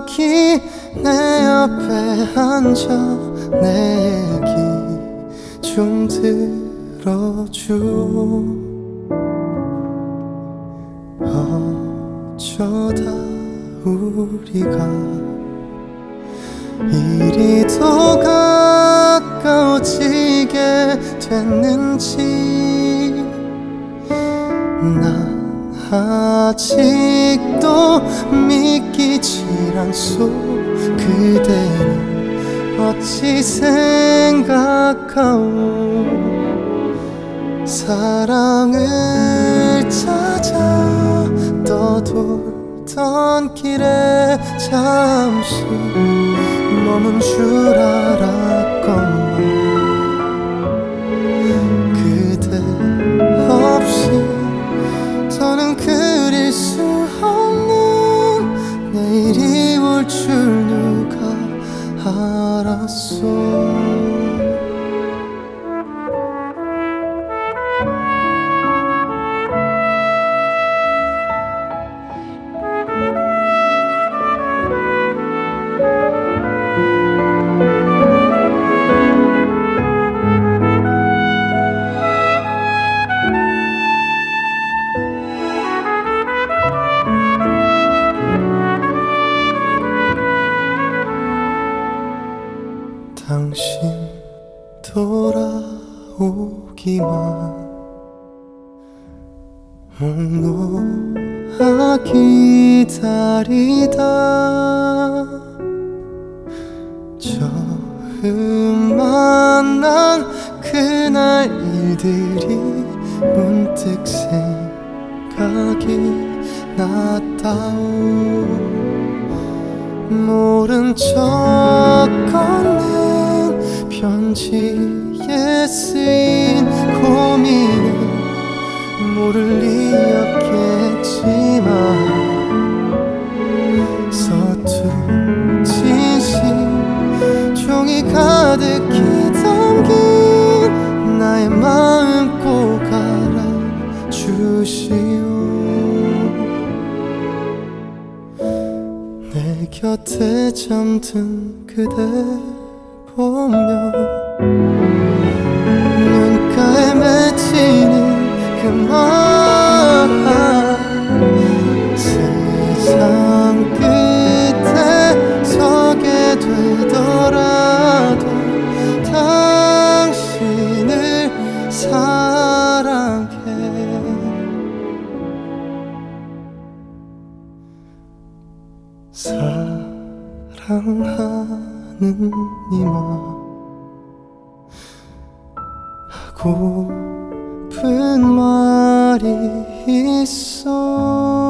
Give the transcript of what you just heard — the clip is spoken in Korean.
여기 내 옆에 앉아 내 얘기 좀 들어줘. 어쩌다 우리가 이리 더 가까워지게 됐는지 난 아직도 믿기질 않소. 그대는 어찌 생각하오. 사랑을 찾아 떠돌던 길에 잠시 머문 줄 알았건만 그대 없이 더는 그릴 수 없는 내일이 올 줄 누가 알았소. 당신 돌아오기만 목 놓아 기다리다 처음 만난 그날 일들이 문득 생각이 났다오. 모른 척 건넨 편지에 쓰인 고민은 모를 리였겠지만 서툰 진심 종이 가득히 담긴 나의 마음 꼭 알아주시오. 내 곁에 잠든 그대 보며 눈가에 맺히는 그 말 세상 끝에 서게 되더라도 당신을 사랑해. 사랑하는 이마 하고픈 말이 있어.